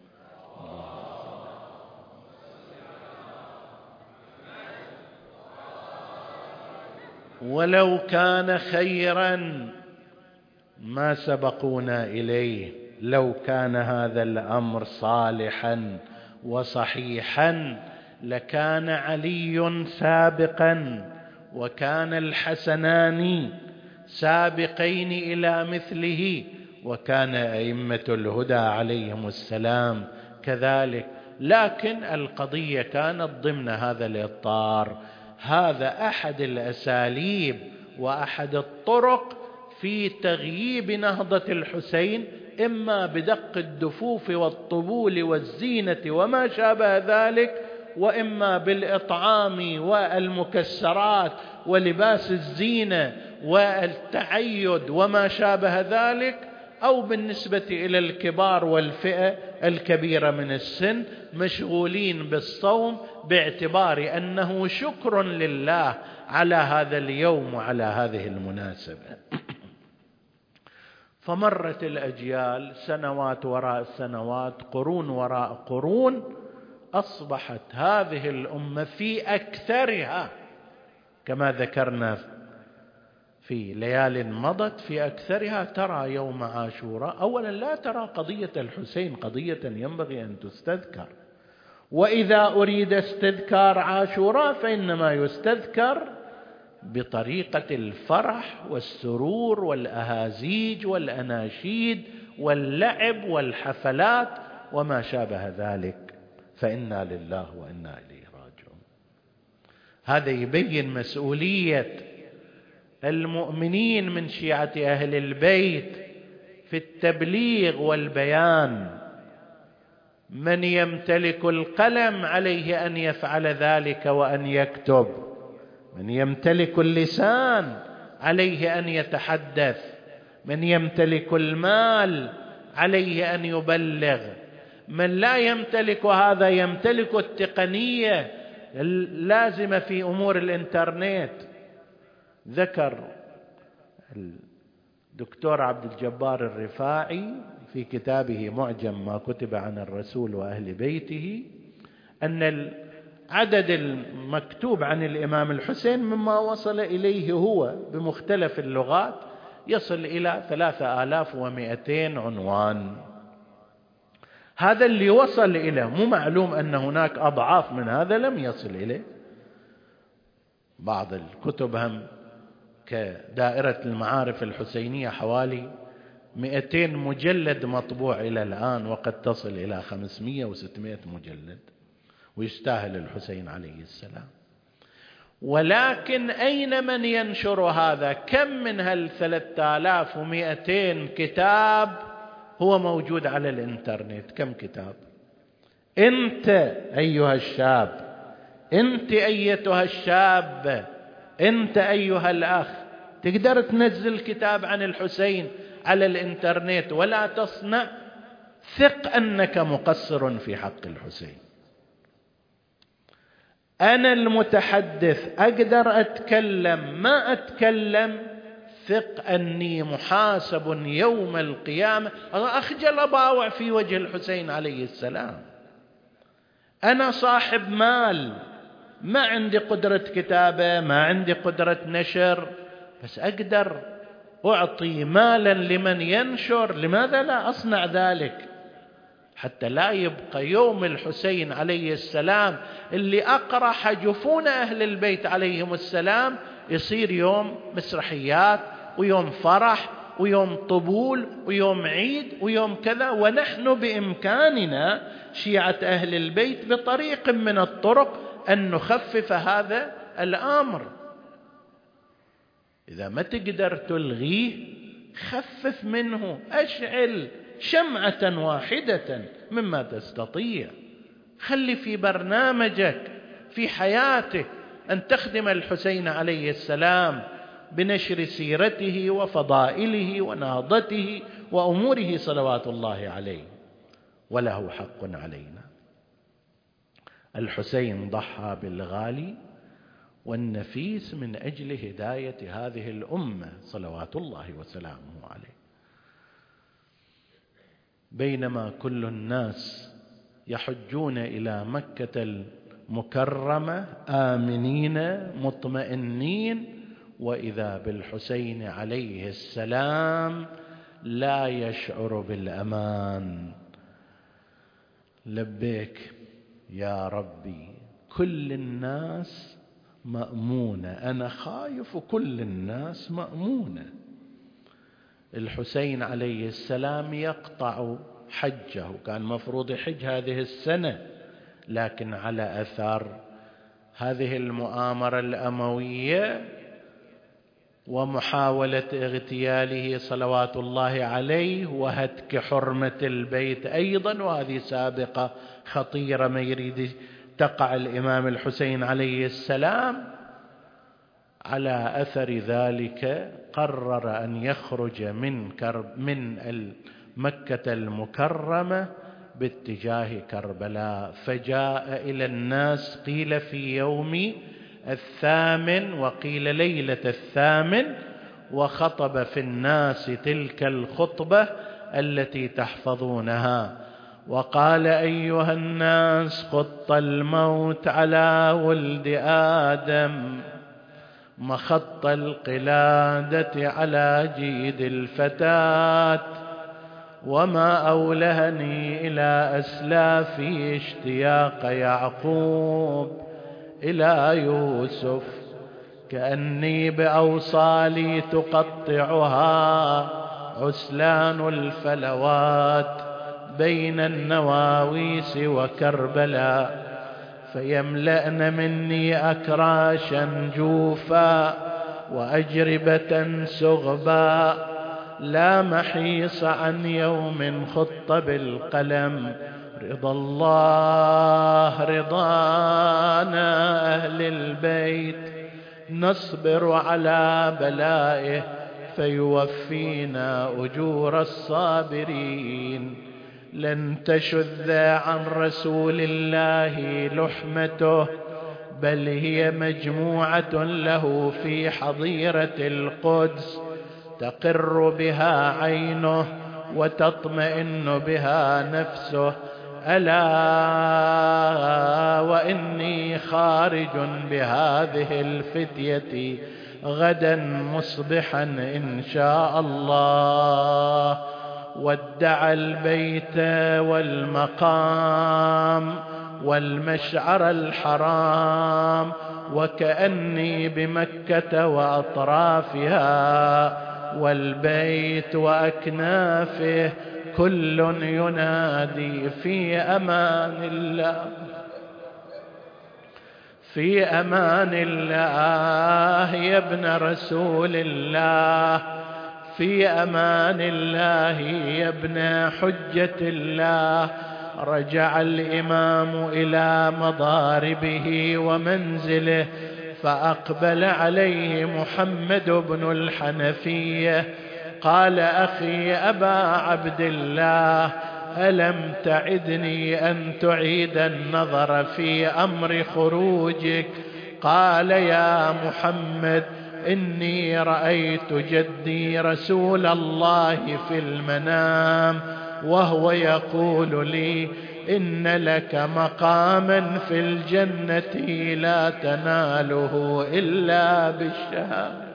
ولو كان خيرا ما سبقونا إليه، لو كان هذا الأمر صالحا وصحيحا لكان علي سابقا وكان الحسنان سابقين إلى مثله، وكان أئمة الهدى عليهم السلام كذلك. لكن القضية كانت ضمن هذا الإطار. هذا أحد الأساليب وأحد الطرق في تغييب نهضة الحسين إما بدق الدفوف والطبول والزينة وما شابه ذلك، وإما بالإطعام والمكسرات ولباس الزينة والتعيد وما شابه ذلك، أو بالنسبة إلى الكبار والفئة الكبيرة من السن مشغولين بالصوم باعتبار أنه شكر لله على هذا اليوم وعلى هذه المناسبة. فمرت الأجيال، سنوات وراء سنوات، قرون وراء قرون، أصبحت هذه الأمة في أكثرها كما ذكرنا في ليال مضت في أكثرها ترى يوم عاشوراء أولا لا ترى قضية الحسين قضية ينبغي أن تستذكر، وإذا أريد استذكار عاشوراء فإنما يستذكر بطريقة الفرح والسرور والأهازيج والأناشيد واللعب والحفلات وما شابه ذلك، فإنا لله وإنا إليه راجعون. هذا يبين مسؤولية المؤمنين من شيعة أهل البيت في التبليغ والبيان. من يمتلك القلم عليه أن يفعل ذلك وأن يكتب، من يمتلك اللسان عليه أن يتحدث، من يمتلك المال عليه أن يبلغ، من لا يمتلك هذا يمتلك التقنية اللازمة في أمور الإنترنت. ذكر الدكتور عبد الجبار الرفاعي في كتابه معجم ما كتب عن الرسول وأهل بيته أن العدد المكتوب عن الإمام الحسين مما وصل إليه هو بمختلف اللغات يصل إلى ثلاثة آلاف ومئتين عنوان. هذا اللي وصل إليه، مو معلوم أن هناك أضعاف من هذا لم يصل إليه. بعض الكتب هم كدائرة المعارف الحسينية حوالي مئتين مجلد مطبوع إلى الآن، وقد تصل إلى خمسمئة وستمئة مجلد، ويستاهل الحسين عليه السلام. ولكن أين من ينشر هذا؟ كم من هالثلاثة آلاف ومئتين كتاب هو موجود على الإنترنت؟ كم كتاب؟ أنت أيها الشاب، أنت أيتها الشاب، أنت أيها الأخ، تقدر تنزل كتاب عن الحسين على الإنترنت ولا تصنع؟ ثق أنك مقصر في حق الحسين. أنا المتحدث أقدر أتكلم ما أتكلم، ثق أني محاسب يوم القيامة. أنا أخجل أباوع في وجه الحسين عليه السلام. أنا صاحب مال، ما عندي قدرة كتابة، ما عندي قدرة نشر، بس أقدر أعطي مالا لمن ينشر. لماذا لا أصنع ذلك؟ حتى لا يبقى يوم الحسين عليه السلام اللي أقرح جفون أهل البيت عليهم السلام يصير يوم مسرحيات ويوم فرح ويوم طبول ويوم عيد ويوم كذا، ونحن بإمكاننا شيعة أهل البيت بطريق من الطرق أن نخفف هذا الأمر. إذا ما تقدر تلغيه خفف منه، أشعل شمعة واحدة مما تستطيع. خلي في برنامجك في حياتك أن تخدم الحسين عليه السلام بنشر سيرته وفضائله ونهضته وأموره صلوات الله عليه، وله حق علينا. الحسين ضحى بالغالي والنفيس من أجل هداية هذه الأمة صلوات الله وسلامه عليه. بينما كل الناس يحجون إلى مكة المكرمة آمنين مطمئنين، وإذا بالحسين عليه السلام لا يشعر بالأمان. لبيك يا ربي، كل الناس مأمونة، أنا خايف وكل الناس مأمونة. الحسين عليه السلام يقطع حجه، كان مفروض يحج هذه السنة، لكن على أثر هذه المؤامرة الأموية ومحاولة اغتياله صلوات الله عليه وهتك حرمة البيت أيضا، وهذه سابقة خطيرة ما يريد تقع الإمام الحسين عليه السلام. على أثر ذلك قرر أن يخرج من كرب من مكة المكرمة باتجاه كربلاء، فجاء إلى الناس قيل في يوم الثامن وقيل ليلة الثامن، وخطب في الناس تلك الخطبة التي تحفظونها، وقال: أيها الناس، خط الموت على ولد آدم، مخط القلادة على جيد الفتاة، وما أولهني إلى أسلافي اشتياق يعقوب إلى يوسف، كأني بأوصالي تقطعها عسلان الفلوات بين النواويس وكربلاء، فيملأن مني أكراشا جوفا وأجربة سغبا، لا محيص عن يوم خط بالقلم، رضا الله رضانا أهل البيت، نصبر على بلائه فيوفينا أجور الصابرين، لن تشذ عن رسول الله لحمته، بل هي مجموعة له في حظيرة القدس، تقر بها عينه وتطمئن بها نفسه، ألا وإني خارج بهذه الفتية غدا مصبحا إن شاء الله. ودع البيت والمقام والمشعر الحرام، وكأني بمكة وأطرافها والبيت وأكنافه كل ينادي في أمان الله، في أمان الله يا ابن رسول الله، في أمان الله يا ابن حجة الله. رجع الإمام إلى مضاربه ومنزله، فأقبل عليه محمد بن الحنفية، قال: أخي أبا عبد الله، ألم تعدني أن تعيد النظر في أمر خروجك؟ قال: يا محمد، إني رأيت جدي رسول الله في المنام وهو يقول لي: إن لك مقاما في الجنة لا تناله إلا بالشهادة.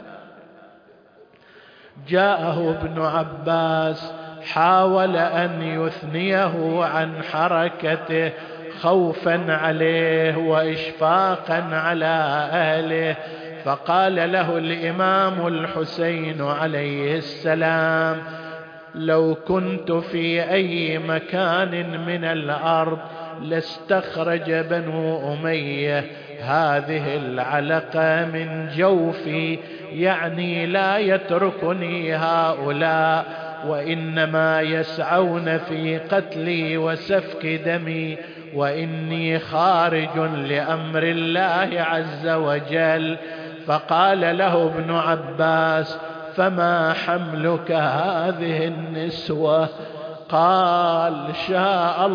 جاءه ابن عباس، حاول أن يثنيه عن حركته خوفا عليه وإشفاقا على أهله، فقال له الإمام الحسين عليه السلام: لو كنت في أي مكان من الأرض لاستخرج بنو أمية هذه العلقة من جوفي، يعني لا يتركني هؤلاء، وإنما يسعون في قتلي وسفك دمي، وإني خارج لأمر الله عز وجل. فقال له ابن عباس: فما حملك هذه النسوة؟ قال: شاء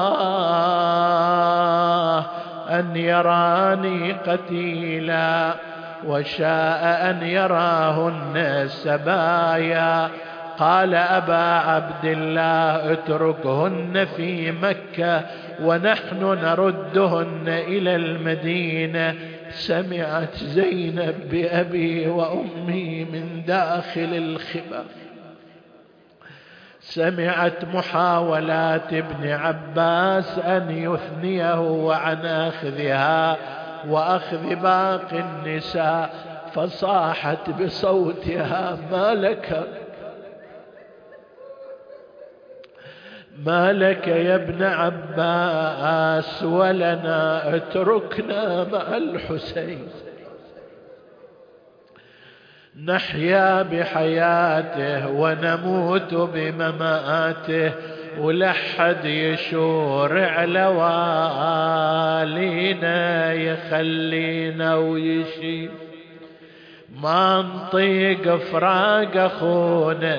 الله أن يراني قتيلا، وشاء أن يراهن سبايا. قال: أبا عبد الله، اتركهن في مكة ونحن نردهن إلى المدينة. سمعت زينب بأبي وأمي من داخل الخبر، سمعت محاولات ابن عباس أن يثنيه عن أخذها وأخذ باقي النساء، فصاحت بصوتها: ما لك ما لك يا ابن عباس ولنا، اتركنا مع الحسين. نحيا بحياته ونموت بمماته، ولحد يشور على والينا يخلينا ويشي. ما نطيق فراق أخونا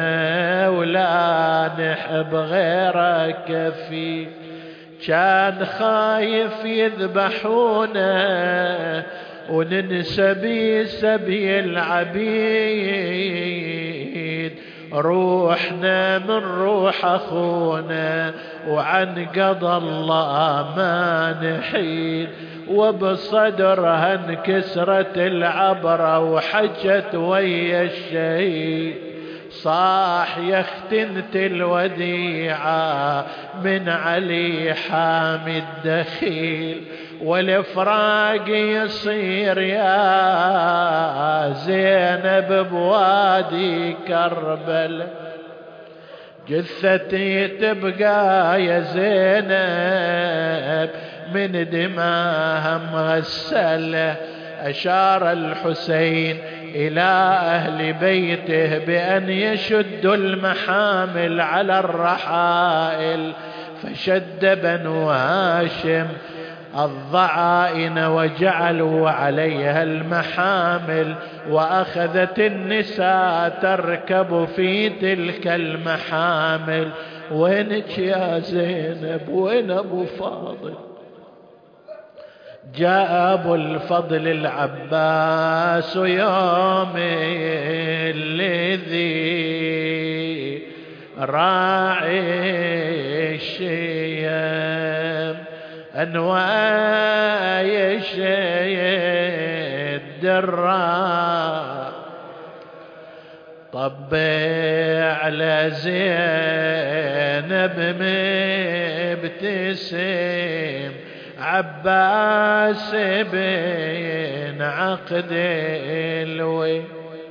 ولا نحب غيرك فيك، كان خايف يذبحونا وننسى بسبي العبيد. روحنا من روح أخونا وعن قضى الله ما نحيد، وبصدرها انكسرت العبرة وحجت ويا الشهيد. صاح يا اختنت الوديعة من علي حامي الدخيل، والفراق يصير يا زينب بوادي كربل. جثتي تبقى يا زينب من دماها مغسلة. أشار الحسين إلى أهل بيته بأن يشدوا المحامل على الرحائل، فشد بنو هاشم الضعائن وجعلوا عليها المحامل، وأخذت النساء تركب في تلك المحامل. وينك يا زينب؟ وين أبو فاضل؟ جاء أبو الفضل العباس يوم الذي راعي الشيم أنواي الدراء، طبع على زينب مبتسم عباس بن عقد الوي.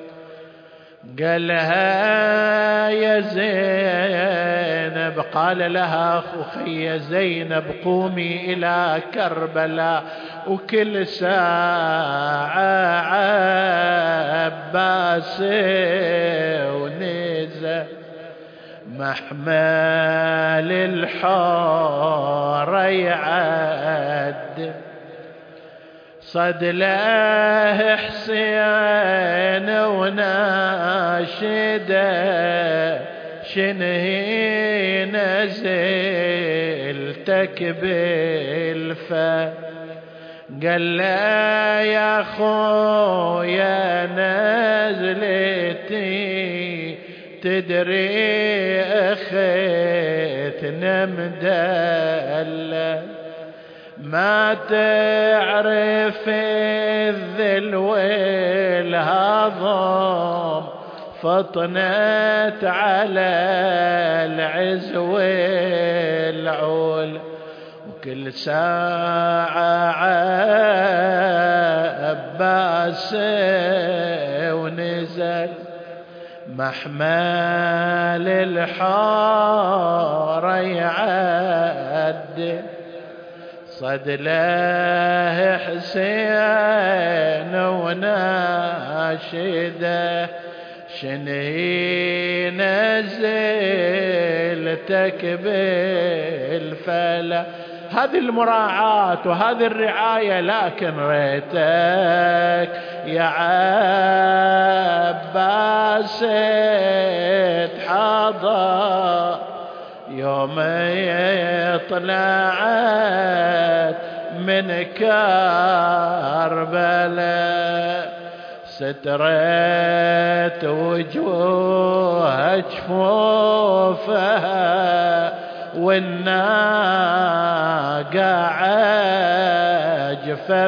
قالها يا زينب، قال لها أخي زينب قومي إلى كربلاء، وكل ساعة عباس ونزل محمل الحور يعد. صد له حسين وناشده شنهي نزلتك بالفا. قال له يا خويا نزلتي تدري اختنا مدلة، ما تعرف الذل والهضم، فطنت على العز والعول. وكل ساعة عباس ونزل محمل الحار يعد. صد له حسين وناشده شني نزلتك بالفلا. هذه المراعاة وهذه الرعاية، لكن ريتك يا عباس تحضر يوم طلعت من كربلاء، سترت وجوه جفوفها والناقة عجف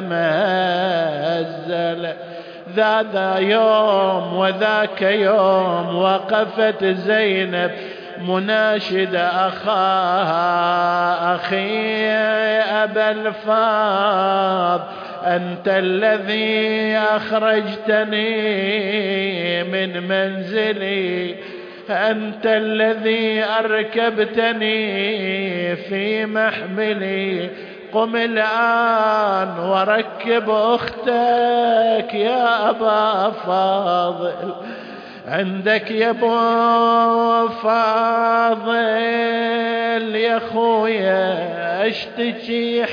مزل. ذا يوم وذاك يوم وقفت زينب مناشدة أخاها، أخي أبا الفاض أنت الذي أخرجتني من منزلي، أنت الذي أركبتني في محملي، قم الآن وركب أختك يا أبا فاضل، عندك يا ابو فاضل يا خويا اشتكي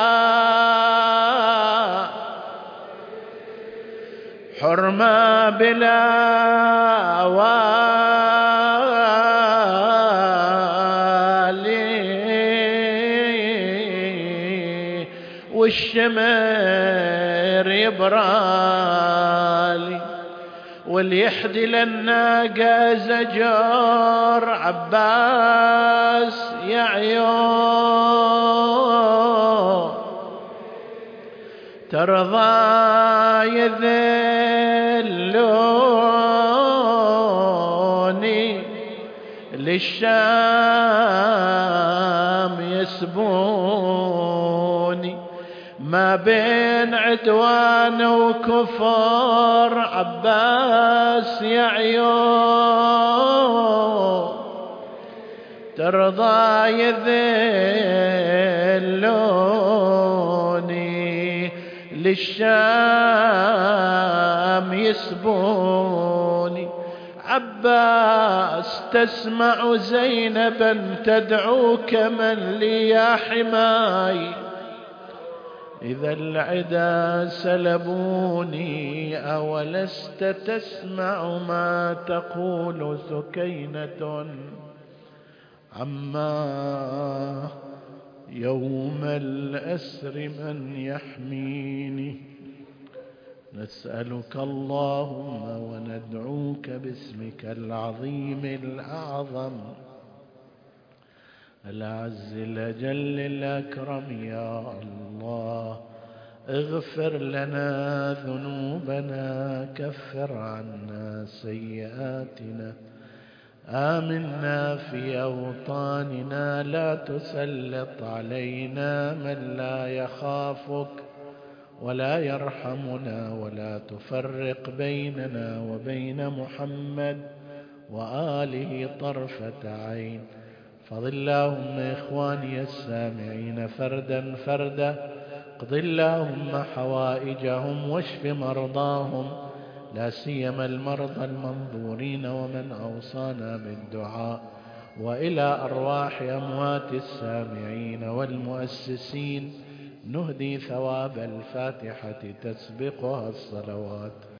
حال حرمة بلا والي والشمر يبرالي، واللي يحدي للناقة زجر عباس يا عيون، ترضى يذلوني للشام يسبوني، ما بين عدوان وكفر عباس يا عيون، ترضى يذلوني للشام يسبوني. عباس تسمع زينبا تدعوك من لي يا حماي، إذا العدا سلبوني أولست تسمع ما تقول سكينة عما يوم الأسر من يحميني. نسألك اللهم وندعوك باسمك العظيم الأعظم الأعز الأجل الأكرم يا الله، اغفر لنا ذنوبنا، كفر عنا سيئاتنا، آمنا في أوطاننا، لا تسلط علينا من لا يخافك ولا يرحمنا، ولا تفرق بيننا وبين محمد وآله طرفة عين. فضل اللهم إخواني السامعين فردا فردا، اقض اللهم حوائجهم واشف مرضاهم، لا سيما المرضى المنظورين ومن أوصانا بالدعاء، وإلى أرواح أموات السامعين والمؤسسين نهدي ثواب الفاتحة تسبقها الصلوات.